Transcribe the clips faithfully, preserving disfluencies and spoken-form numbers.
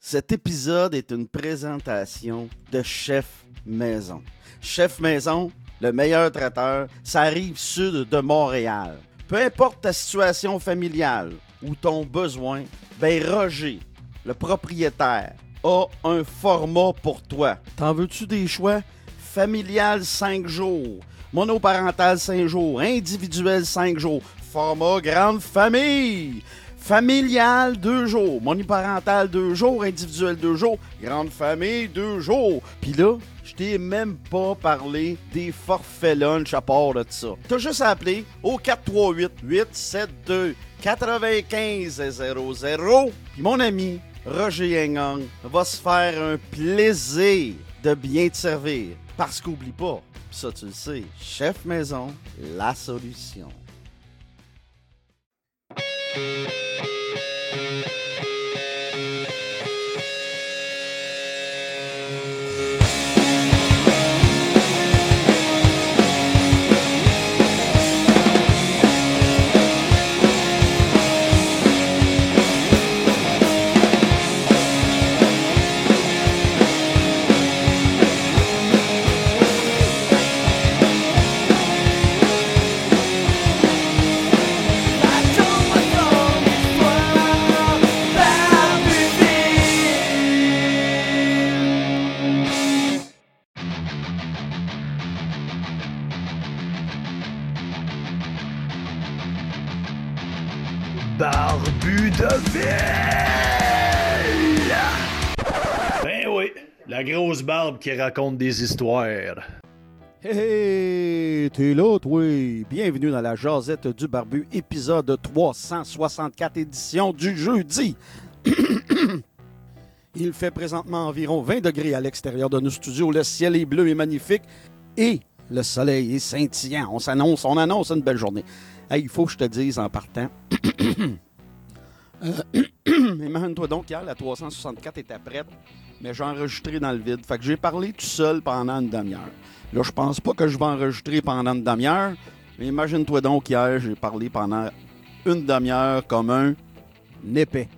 Cet épisode est une présentation de Chef Maison. Chef Maison, le meilleur traiteur, ça arrive sud de Montréal. Peu importe ta situation familiale ou ton besoin, ben Roger, le propriétaire, a un format pour toi. T'en veux-tu des choix? Familial cinq jours, monoparental cinq jours, individuel cinq jours, format grande famille. Familial, deux jours. Monoparental, deux jours. Individuel, deux jours. Grande famille, deux jours. Puis là, je t'ai même pas parlé des forfaits lunch à part de ça. T'as juste à appeler au quatre trois huit, huit sept deux, quatre cinq zéro zéro. Puis mon ami Roger Yengang va se faire un plaisir de bien te servir. Parce qu'oublie pas, pis ça tu le sais, Chef Maison, la solution. Barbu de ville! Ben oui, la grosse barbe qui raconte des histoires. Hey, hey, t'es là, toi! Bienvenue dans la Jazette du Barbu, épisode trois cent soixante-quatre, édition du jeudi. Il fait présentement environ vingt degrés à l'extérieur de nos studios. Le ciel est bleu et magnifique et le soleil est scintillant. On s'annonce, on annonce une belle journée. Hey, il faut que je te dise en partant. euh, Imagine-toi donc hier, la trois cent soixante-quatre était prête, mais j'ai enregistré dans le vide. Fait que j'ai parlé tout seul pendant une demi-heure. Là, je pense pas que je vais enregistrer pendant une demi-heure, mais imagine-toi donc hier, j'ai parlé pendant une demi-heure comme un épais.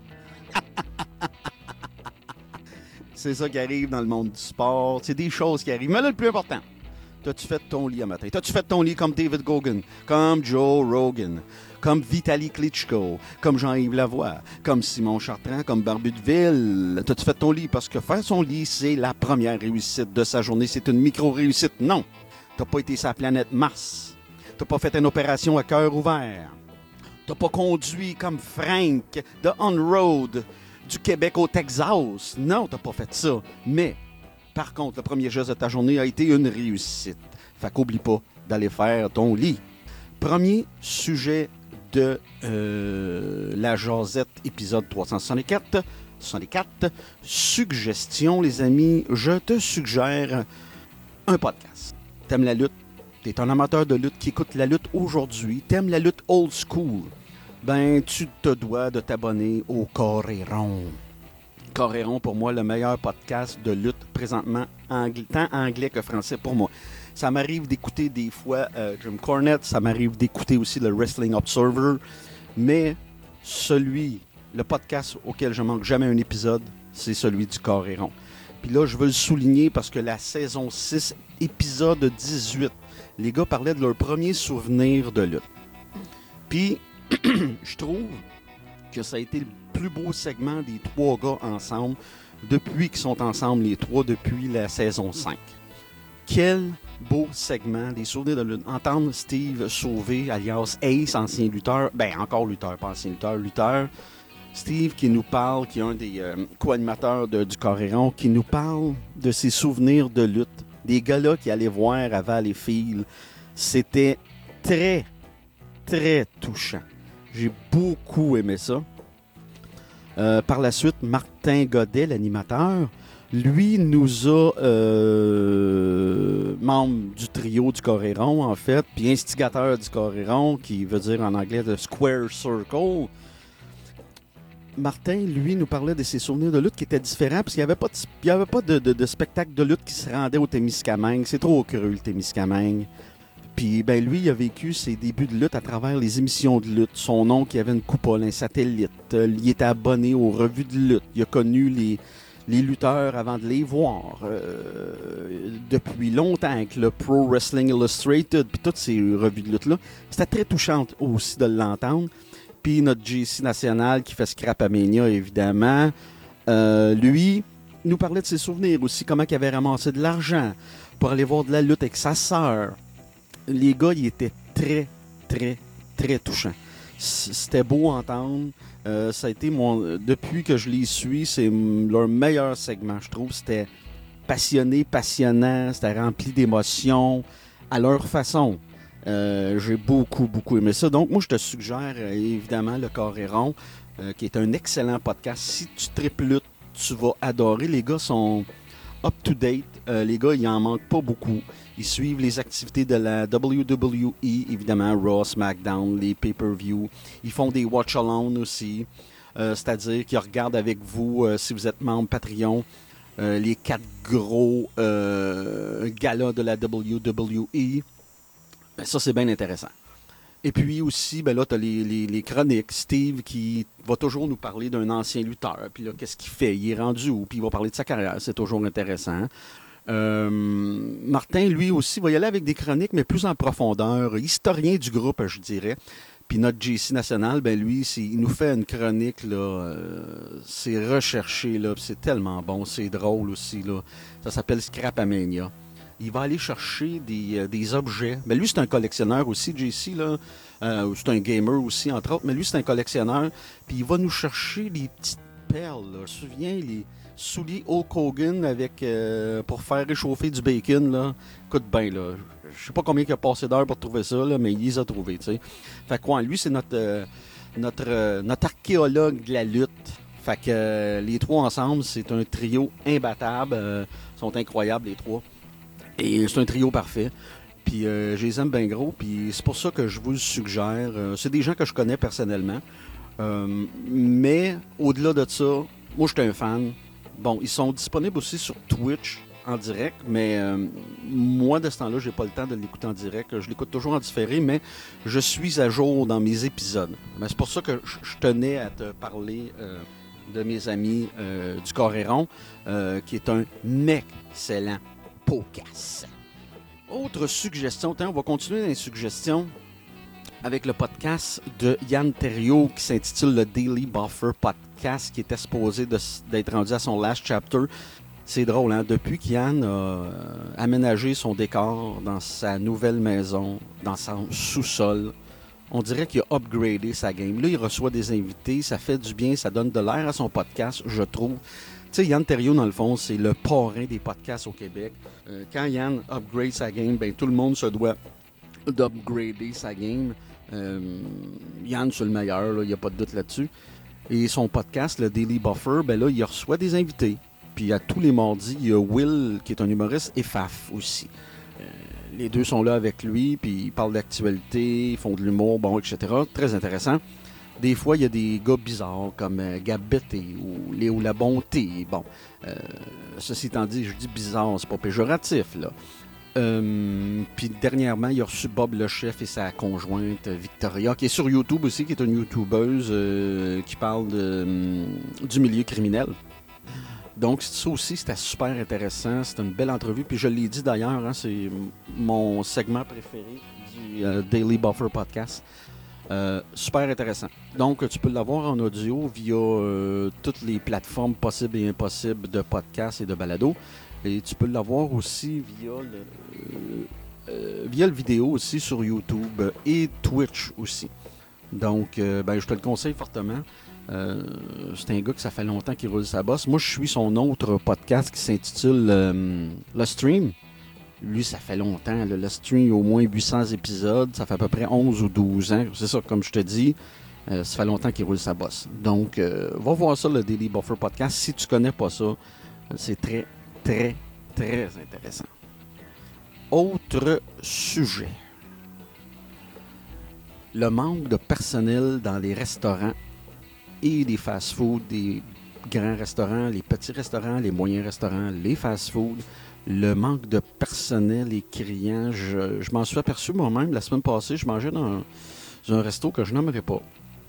C'est ça qui arrive dans le monde du sport. C'est des choses qui arrivent. Mais là, le plus important, t'as-tu fait ton lit à matin? T'as-tu fait ton lit comme David Goggin, comme Joe Rogan, comme Vitaly Klitschko, comme Jean-Yves Lavoie, comme Simon Chartrand, comme Barbu de Ville? T'as-tu fait ton lit? Parce que faire son lit, c'est la première réussite de sa journée. C'est une micro-réussite. Non! T'as pas été sur la planète Mars. T'as pas fait une opération à cœur ouvert. T'as pas conduit comme Frank de On-Road du Québec au Texas. Non, t'as pas fait ça. Mais... par contre, le premier geste de ta journée a été une réussite. Fait qu'oublie pas d'aller faire ton lit. Premier sujet de euh, la Jazette, épisode trois cent soixante-quatre. soixante-quatre. Suggestion, les amis. Je te suggère un podcast. T'aimes la lutte? T'es un amateur de lutte qui écoute la lutte aujourd'hui. T'aimes la lutte old school? Ben, tu te dois de t'abonner au Coréron. Coréron, pour moi, le meilleur podcast de lutte présentement, angl- tant anglais que français pour moi. Ça m'arrive d'écouter des fois euh, Jim Cornette, ça m'arrive d'écouter aussi le Wrestling Observer, mais celui, le podcast auquel je manque jamais un épisode, c'est celui du Coréron. Puis là, je veux le souligner parce que la saison six, épisode dix-huit, les gars parlaient de leur premier souvenir de lutte. Puis, je trouve que ça a été le plus beau segment des trois gars ensemble depuis qu'ils sont ensemble, les trois, depuis la saison cinq. Quel beau segment, des souvenirs de lutte. Entendre Steve Sauvé, alias Ace, ancien lutteur, ben encore lutteur, pas ancien lutteur, lutteur. Steve qui nous parle, qui est un des euh, co-animateurs de, du Coréron, qui nous parle de ses souvenirs de lutte. Des gars-là qui allaient voir à Valleyfield. C'était très, très touchant. J'ai beaucoup aimé ça. Euh, par la suite, Martin Godet, l'animateur, lui nous a, euh, membre du trio du Coréron, en fait, puis instigateur du Coréron, qui veut dire en anglais de Square Circle. Martin, lui, nous parlait de ses souvenirs de lutte qui étaient différents, parce qu'il n'y avait pas, de, il y avait pas de, de, de spectacle de lutte qui se rendait au Témiscamingue. C'est trop creux, le Témiscamingue. Puis ben lui, il a vécu ses débuts de lutte à travers les émissions de lutte. Son oncle, il avait une coupole, un satellite. Euh, il était abonné aux revues de lutte. Il a connu les, les lutteurs avant de les voir. Euh, depuis longtemps avec le Pro Wrestling Illustrated, puis toutes ces revues de lutte-là. C'était très touchant aussi de l'entendre. Puis notre J C national qui fait Scrap à Mania, évidemment. Euh, lui, nous parlait de ses souvenirs aussi, comment il avait ramassé de l'argent pour aller voir de la lutte avec sa sœur. Les gars, ils étaient très, très, très touchants. C'était beau à entendre. Euh, ça a été mon... Depuis que je les suis, c'est leur meilleur segment, je trouve. C'était passionné, passionnant, c'était rempli d'émotions à leur façon. Euh, j'ai beaucoup, beaucoup aimé ça. Donc, moi, je te suggère, euh, évidemment, Le Carré Rond, euh, qui est un excellent podcast. Si tu tripes lutte, tu vas adorer. Les gars sont up-to-date. Euh, les gars, ils en manquent pas beaucoup. Ils suivent les activités de la W W E, évidemment, Raw, SmackDown, les pay-per-view. Ils font des watch-alone aussi, euh, c'est-à-dire qu'ils regardent avec vous, euh, si vous êtes membre Patreon, euh, les quatre gros euh, galas de la W W E. Ben, ça, c'est bien intéressant. Et puis aussi, ben là, tu as les, les, les chroniques. Steve qui va toujours nous parler d'un ancien lutteur. Puis là, qu'est-ce qu'il fait? Il est rendu où? Puis il va parler de sa carrière. C'est toujours intéressant. Euh, Martin, lui aussi, va y aller avec des chroniques, mais plus en profondeur. Historien du groupe, je dirais. Puis notre J C national, ben lui, il nous fait une chronique, là. Euh, c'est recherché, là. C'est tellement bon. C'est drôle aussi, là. Ça s'appelle Scrap à Mania. Il va aller chercher des, euh, des objets. Mais lui, c'est un collectionneur aussi, J C, là. Euh, c'est un gamer aussi, entre autres. Mais lui, c'est un collectionneur. Puis il va nous chercher des petites perles, là. Je me souviens, les souliers Hulk Hogan avec, euh, pour faire réchauffer du bacon, là. Écoute bien, là. Je sais pas combien il a passé d'heures pour trouver ça, là, mais il les a trouvés, tu sais. Fait quoi, lui, c'est notre, euh, notre, euh, notre archéologue de la lutte. Fait que euh, les trois ensemble, c'est un trio imbattable. Euh, ils sont incroyables, les trois. Et c'est un trio parfait. Puis euh, je les aime bien gros. Puis c'est pour ça que je vous le suggère. Euh, c'est des gens que je connais personnellement. Euh, mais au-delà de ça, moi, je suis un fan. Bon, ils sont disponibles aussi sur Twitch en direct. Mais euh, moi, de ce temps-là, j'ai pas le temps de l'écouter en direct. Je l'écoute toujours en différé, mais je suis à jour dans mes épisodes. Mais c'est pour ça que je tenais à te parler euh, de mes amis euh, du Carré Rond, euh, qui est un excellent podcast. Autre suggestion, on va continuer dans les suggestions avec le podcast de Yann Terriot qui s'intitule le Daily Buffer Podcast, qui était supposé de, d'être rendu à son last chapter. C'est drôle, hein? Depuis qu'Yann a euh, aménagé son décor dans sa nouvelle maison, dans son sous-sol, on dirait qu'il a upgradé sa game. Là, il reçoit des invités, ça fait du bien, ça donne de l'air à son podcast, je trouve. Tu sais, Yann Terriot, dans le fond, c'est le parrain des podcasts au Québec. Euh, quand Yann upgrade sa game, ben tout le monde se doit d'upgrader sa game. Euh, Yann, c'est le meilleur, il n'y a pas de doute là-dessus. Et son podcast, le Daily Buffer, ben là, il reçoit des invités. Puis à tous les mardis, il y a Will, qui est un humoriste, et Faf aussi. Euh, les deux sont là avec lui, puis ils parlent d'actualité, ils font de l'humour, bon, et cetera. Très intéressant. Des fois, il y a des gars bizarres comme euh, Gab Bété ou Léo La Bonté. Bon, euh, ceci étant dit, je dis bizarre, c'est pas péjoratif, là. Euh, puis dernièrement, il a reçu Bob le Chef et sa conjointe Victoria, qui est sur YouTube aussi, qui est une YouTubeuse euh, qui parle de, euh, du milieu criminel. Donc, ça aussi, c'était super intéressant. C'était une belle entrevue. Puis je l'ai dit d'ailleurs, hein, c'est mon segment préféré du euh, Daily Buffer Podcast. Euh, super intéressant. Donc, tu peux l'avoir en audio via euh, toutes les plateformes possibles et impossibles de podcasts et de balado. Et tu peux l'avoir aussi via le, euh, euh, via le vidéo aussi sur YouTube et Twitch aussi. Donc, euh, ben, je te le conseille fortement. Euh, c'est un gars que ça fait longtemps qu'il roule sa bosse. Moi, je suis son autre podcast qui s'intitule euh, Le Stream. Lui, ça fait longtemps. Là, le Stream, il y a au moins huit cents épisodes. Ça fait à peu près onze ou douze ans. C'est ça, comme je te dis. Euh, ça fait longtemps qu'il roule sa bosse. Donc, euh, va voir ça, le Daily Buffer Podcast. Si tu connais pas ça, c'est très, très, très intéressant. Autre sujet. Le manque de personnel dans les restaurants et des fast-foods, des grands restaurants, les petits restaurants, les moyens restaurants, les fast-foods, le manque de personnel est criant. Je, je m'en suis aperçu moi-même la semaine passée. Je mangeais dans un, dans un resto que je nommerai pas.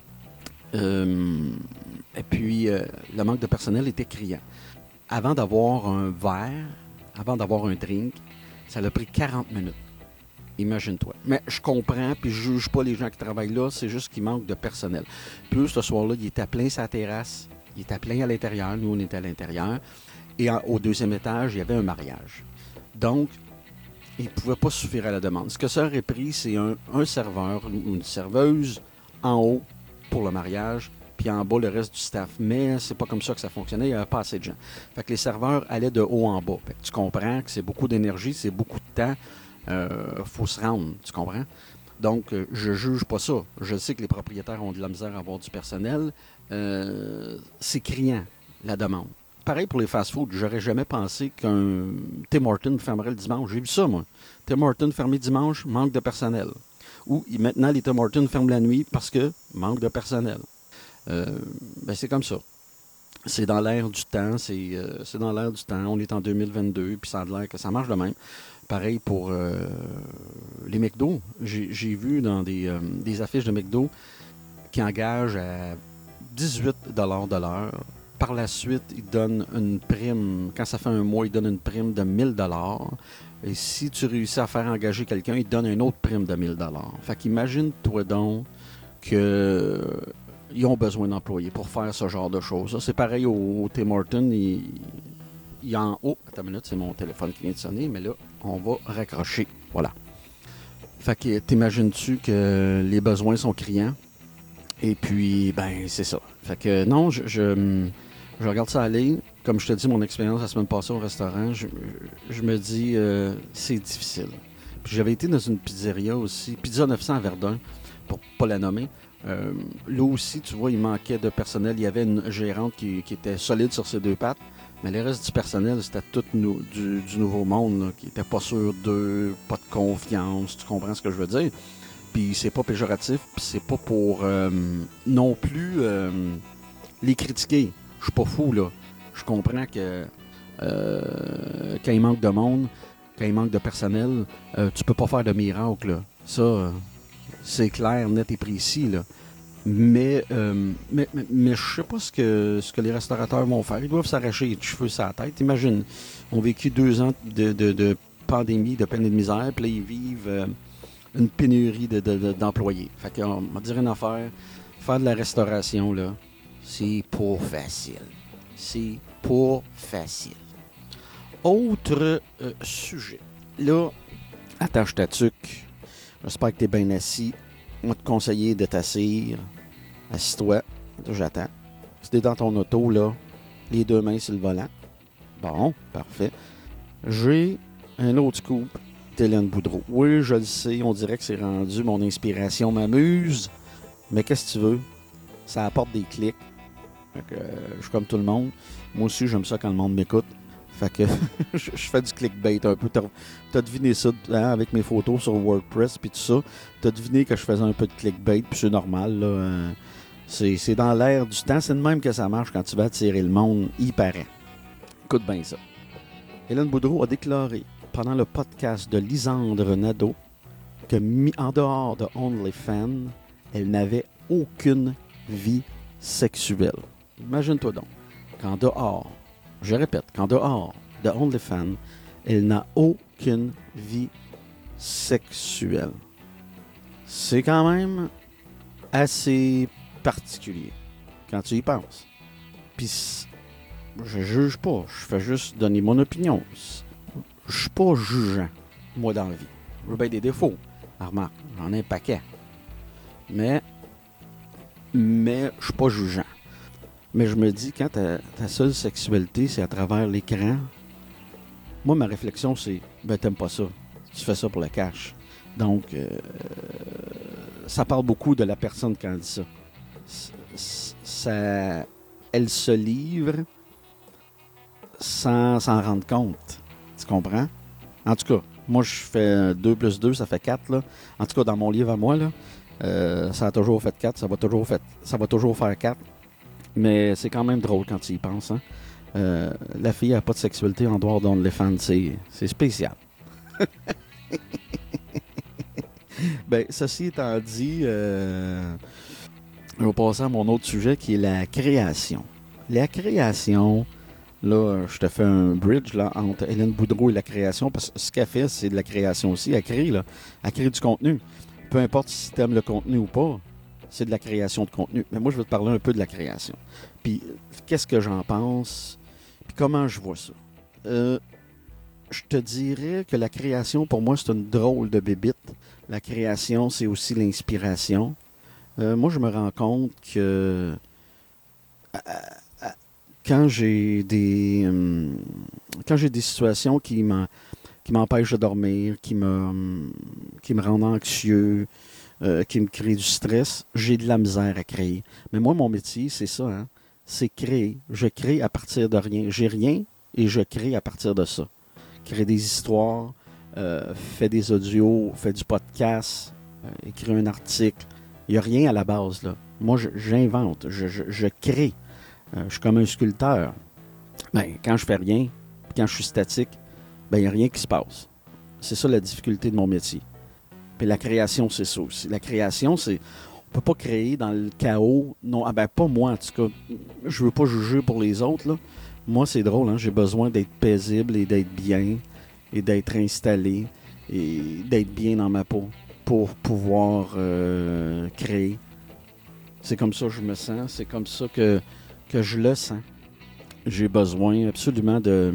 Euh, et puis, euh, le manque de personnel était criant. Avant d'avoir un verre, avant d'avoir un drink, ça a pris quarante minutes. Imagine-toi. Mais je comprends, puis je juge pas les gens qui travaillent là, c'est juste qu'il manque de personnel. Puis ce soir-là, il était plein sa terrasse, il était plein à l'intérieur, nous on était à l'intérieur, et en, au deuxième étage, il y avait un mariage. Donc, il ne pouvait pas suffire à la demande. Ce que ça aurait pris, c'est un, un serveur ou une serveuse en haut pour le mariage, puis en bas, le reste du staff. Mais c'est pas comme ça que ça fonctionnait, il n'y avait pas assez de gens. Fait que les serveurs allaient de haut en bas. Fait que tu comprends que c'est beaucoup d'énergie, c'est beaucoup de temps. Il euh, faut se rendre, tu comprends? Donc, euh, je juge pas ça. Je sais que les propriétaires ont de la misère à avoir du personnel. Euh, c'est criant, la demande. Pareil pour les fast-foods. J'aurais jamais pensé qu'un Tim Hortons fermerait le dimanche. J'ai vu ça, moi. Tim Hortons fermé dimanche, manque de personnel. Ou maintenant, les Tim Hortons ferment la nuit parce que manque de personnel. Euh, ben, c'est comme ça. C'est dans l'air du temps. C'est, euh, c'est dans l'air du temps. On est en deux mille vingt-deux, puis ça a l'air que ça marche de même. Pareil pour euh, les McDo. J'ai, j'ai vu dans des, euh, des affiches de McDo qui engagent à dix-huit dollars de l'heure. Par la suite, ils donnent une prime. Quand ça fait un mois, ils donnent une prime de mille dollars. Et si tu réussis à faire engager quelqu'un, ils te donnent une autre prime de mille dollars. Fait qu'imagine-toi donc qu'ils ont besoin d'employés pour faire ce genre de choses. C'est pareil au, au Tim Hortons. Il, il y a en haut... Attends une minute, c'est mon téléphone qui vient de sonner, mais là, on va raccrocher. Voilà. Fait que t'imagines-tu que les besoins sont criants? Et puis, ben, c'est ça. Fait que non, je, je, je regarde ça aller. Comme je te dis, mon expérience la semaine passée au restaurant, je, je me dis, euh, c'est difficile. Puis j'avais été dans une pizzeria aussi, Pizza neuf cents à Verdun, pour pas la nommer. Euh, là aussi, tu vois, il manquait de personnel. Il y avait une gérante qui, qui était solide sur ses deux pattes. Mais le reste du personnel, c'était tout nou, du, du nouveau monde, là, qui n'était pas sûr d'eux, pas de confiance, tu comprends ce que je veux dire? Puis c'est pas péjoratif, puis c'est pas pour euh, non plus euh, les critiquer. Je suis pas fou, là. Je comprends que euh, quand il manque de monde, quand il manque de personnel, euh, tu peux pas faire de miracle, là. Ça, euh, c'est clair, net et précis, là. Mais, euh, mais, mais, mais je sais pas ce que, ce que les restaurateurs vont faire. Ils doivent s'arracher les cheveux sur la tête. Imagine, ils ont vécu deux ans de, de, de pandémie, de peine et de misère, puis là, ils vivent euh, une pénurie de, de, de, d'employés. Fait qu'on va dire une affaire, faire de la restauration, là, c'est pas facile. C'est pas facile. Autre euh, sujet. Là, attache ta tuque. J'espère que t'es bien assis. On va te conseiller de t'asseoir. Assis-toi. Là, j'attends. Si t'es dans ton auto, là, les deux mains sur le volant. Bon, parfait. J'ai un autre scoop d'Hélène Boudreau. Oui, je le sais, on dirait que c'est rendu mon inspiration m'amuse. Mais qu'est-ce que tu veux? Ça apporte des clics. Fait que, euh, je suis comme tout le monde. Moi aussi, j'aime ça quand le monde m'écoute. Fait que je, je fais du clickbait un peu. T'as, t'as deviné ça hein, avec mes photos sur WordPress puis tout ça. T'as deviné que je faisais un peu de clickbait, puis c'est normal. Là, euh, c'est, c'est dans l'air du temps. C'est de même que ça marche quand tu vas attirer le monde. Il paraît. Écoute bien ça. Hélène Boudreau a déclaré pendant le podcast de Lisandre Nadeau que, mis en dehors de OnlyFans, elle n'avait aucune vie sexuelle. Imagine-toi donc qu'en dehors, je répète, qu'en dehors de OnlyFans, elle n'a aucune vie sexuelle. C'est quand même assez particulier quand tu y penses. Puis, je juge pas, je fais juste donner mon opinion. Je suis pas jugeant, moi, dans la vie. J'ai bien des défauts. Remarque, j'en ai un paquet. Mais, mais je suis pas jugeant. Mais je me dis, quand ta, ta seule sexualité, c'est à travers l'écran, moi, ma réflexion, c'est, ben, t'aimes pas ça. Tu fais ça pour le cash. Donc, euh, ça parle beaucoup de la personne quand elle dit ça. ça elle se livre sans s'en rendre compte. Tu comprends? En tout cas, moi, je fais deux plus deux, ça fait quatre, là. En tout cas, dans mon livre à moi, là, euh, ça a toujours fait quatre, ça va toujours, fait, ça va toujours faire quatre. Mais c'est quand même drôle quand tu y penses. Hein? Euh, la fille n'a pas de sexualité en dehors d'OnlyFans. C'est, c'est spécial. Ben, ceci étant dit, euh, je vais passer à mon autre sujet qui est la création. La création, là, je te fais un bridge là, entre Hélène Boudreau et la création, parce que ce qu'elle fait, c'est de la création aussi. Elle crée, là. Elle crée du contenu. Peu importe si tu aimes le contenu ou pas, c'est de la création de contenu. Mais moi, je vais te parler un peu de la création. Puis, qu'est-ce que j'en pense? Puis, comment je vois ça? Euh, je te dirais que la création, pour moi, c'est une drôle de bébite. La création, c'est aussi l'inspiration. Euh, moi, je me rends compte que à, à, quand j'ai des hum, quand j'ai des situations qui, m'en, qui m'empêchent de dormir, qui me, hum, qui me rendent anxieux, euh, qui me créent du stress, j'ai de la misère à créer. Mais moi, mon métier, c'est ça, hein? C'est créer. Je crée à partir de rien. J'ai rien et je crée à partir de ça. Créer des histoires, euh, fait des audios, fait du podcast, euh, écrit un article. Il n'y a rien à la base, là. Moi, je, j'invente, je, je, je crée. Euh, je suis comme un sculpteur. Ben, quand je fais rien, quand je suis statique, ben, il n'y a rien qui se passe. C'est ça la difficulté de mon métier. Puis la création, c'est ça aussi. La création, c'est... On peut pas créer dans le chaos. Non, ah ben pas moi, en tout cas. Je veux pas juger pour les autres, là. Moi, c'est drôle, hein? J'ai besoin d'être paisible et d'être bien, et d'être installé, et d'être bien dans ma peau pour pouvoir euh, créer. C'est comme ça que je me sens, c'est comme ça que, que je le sens. J'ai besoin absolument de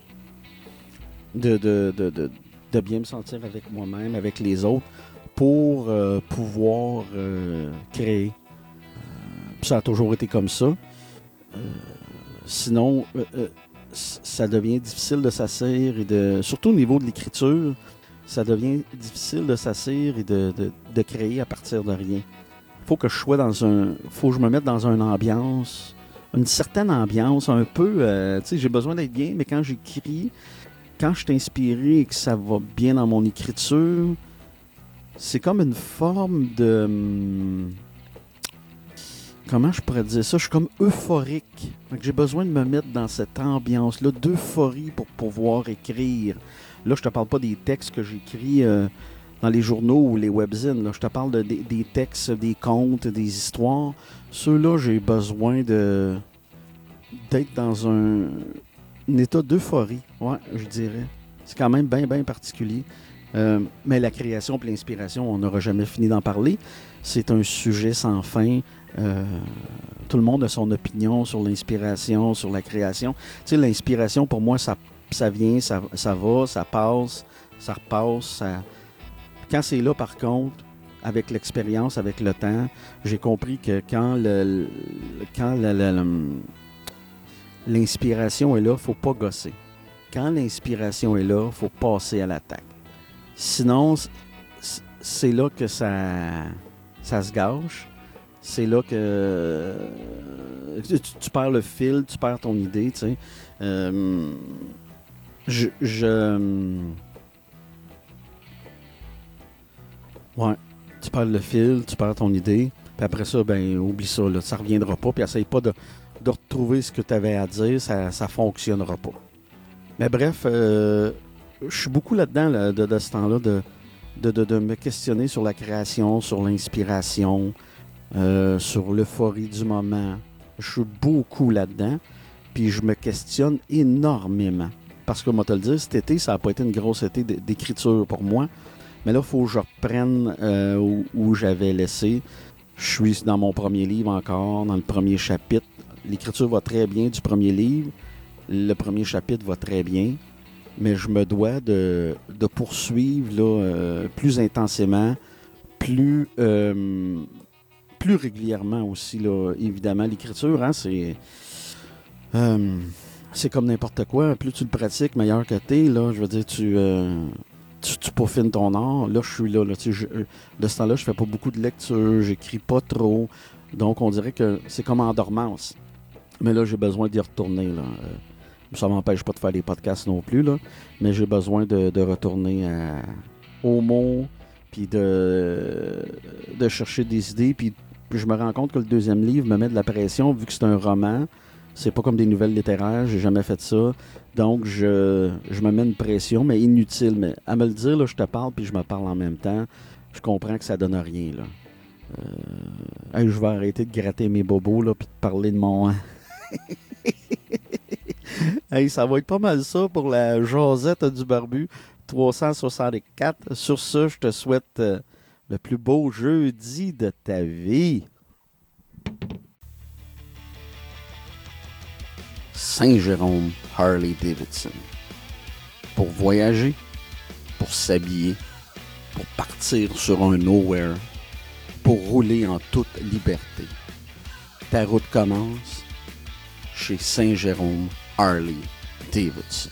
de, de, de, de, de bien me sentir avec moi-même, avec les autres, pour euh, pouvoir euh, créer. Puis ça a toujours été comme ça. Euh, sinon, euh, euh, ça devient difficile de s'asseoir et de... Surtout au niveau de l'écriture, ça devient difficile de s'asseoir et de, de, de créer à partir de rien. Faut que je sois dans un... Faut que je me mette dans une ambiance, une certaine ambiance, un peu... Euh, tu sais, j'ai besoin d'être bien, mais quand j'écris, quand je suis inspiré et que ça va bien dans mon écriture, c'est comme une forme de... Hum, comment je pourrais dire ça? Je suis comme euphorique. Donc, j'ai besoin de me mettre dans cette ambiance-là d'euphorie pour pouvoir écrire. Là, je te parle pas des textes que j'écris euh, dans les journaux ou les webzines. Là. Je te parle de, des, des textes, des contes, des histoires. Ceux-là, j'ai besoin de d'être dans un, un état d'euphorie. Ouais, je dirais. C'est quand même bien, bien particulier. Euh, mais la création et l'inspiration, on n'aura jamais fini d'en parler. C'est un sujet sans fin. Euh, tout le monde a son opinion sur l'inspiration, sur la création. Tu sais, l'inspiration, pour moi, ça, ça vient, ça, ça va, ça passe, ça repasse. Ça... Quand c'est là, par contre, avec l'expérience, avec le temps, j'ai compris que quand, le, quand le, le, le, l'inspiration est là, il ne faut pas gosser. Quand l'inspiration est là, il faut passer à l'attaque. Sinon, c'est là que ça, ça se gâche. C'est là que euh, tu, tu perds le fil, tu perds ton idée, tu sais. Euh, je, je... Ouais, tu perds le fil, tu perds ton idée. Puis après ça, ben oublie ça, là, ça reviendra pas. Puis essaye pas de, de retrouver ce que tu avais à dire, ça, ça fonctionnera pas. Mais bref, euh, je suis beaucoup là-dedans là, de, de ce temps-là, de, de, de, de me questionner sur la création, sur l'inspiration, euh, sur l'euphorie du moment. Je suis beaucoup là-dedans, puis je me questionne énormément. Parce que, moi, te le dire, cet été, ça n'a pas été une grosse été d'écriture pour moi. Mais là, il faut que je reprenne euh, où, où j'avais laissé. Je suis dans mon premier livre encore, dans le premier chapitre. L'écriture va très bien du premier livre. Le premier chapitre va très bien, mais je me dois de, de poursuivre là, euh, plus intensément, plus, euh, plus régulièrement aussi, là, évidemment. L'écriture, hein, c'est, euh, c'est comme n'importe quoi. Plus tu le pratiques, meilleur que t'es. Là, je veux dire, tu, euh, tu, tu peaufines ton art. Là, je suis là. là tu sais, je, de ce temps-là, je fais pas beaucoup de lecture, j'écris pas trop. Donc, on dirait que c'est comme en dormance. Mais là, j'ai besoin d'y retourner, là. Euh, Ça ne m'empêche pas de faire des podcasts non plus, là, mais j'ai besoin de, de retourner à, aux mots, puis de, de chercher des idées, puis Puis je me rends compte que le deuxième livre me met de la pression, vu que c'est un roman. C'est pas comme des nouvelles littéraires, j'ai jamais fait ça. Donc, je, je me mets une pression, mais inutile. Mais à me le dire, là, je te parle, puis je me parle en même temps. Je comprends que ça donne rien, là. Euh, hey, je vais arrêter de gratter mes bobos, là, puis de parler de mon... Hey, ça va être pas mal ça pour la Josette du Barbu trois cent soixante-quatre. Sur ce, je te souhaite euh, le plus beau jeudi de ta vie. Saint-Jérôme Harley-Davidson. Pour voyager, pour s'habiller, pour partir sur un nowhere, pour rouler en toute liberté. Ta route commence chez Saint-Jérôme Harley-Davidson.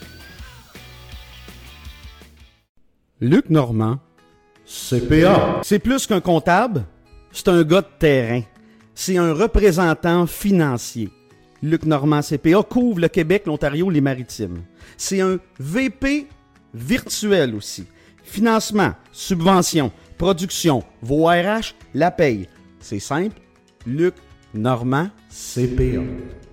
Luc Normand, C P A. C'est plus qu'un comptable, c'est un gars de terrain. C'est un représentant financier. Luc Normand, C P A, couvre le Québec, l'Ontario, les Maritimes. C'est un V P virtuel aussi. Financement, subvention, production, vos R H, la paye. C'est simple, Luc Normand, C P A.